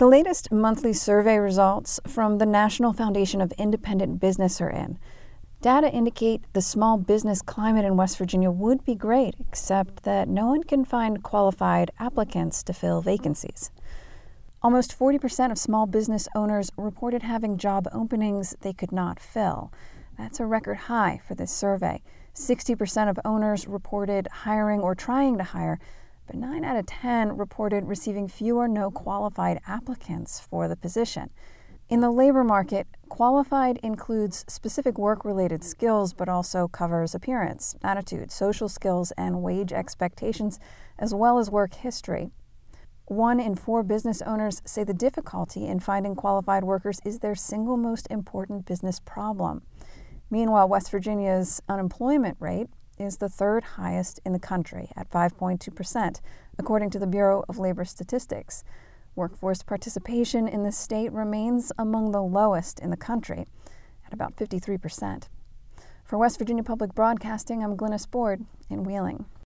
The latest monthly survey results from the National Foundation of Independent Business are in. Data indicate the small business climate in West Virginia would be great, except that no one can find qualified applicants to fill vacancies. Almost 40% of small business owners reported having job openings they could not fill. That's a record high for this survey. 60% of owners reported hiring or trying to hire, but 9 out of 10 reported receiving few or no qualified applicants for the position. In the labor market, qualified includes specific work-related skills, but also covers appearance, attitude, social skills, and wage expectations, as well as work history. 1 in 4 business owners say the difficulty in finding qualified workers is their single most important business problem. Meanwhile, West Virginia's unemployment rate is the 3rd highest in the country at 5.2%, according to the Bureau of Labor Statistics. Workforce participation in the state remains among the lowest in the country, at about 53%. For West Virginia Public Broadcasting, I'm Glynis Board in Wheeling.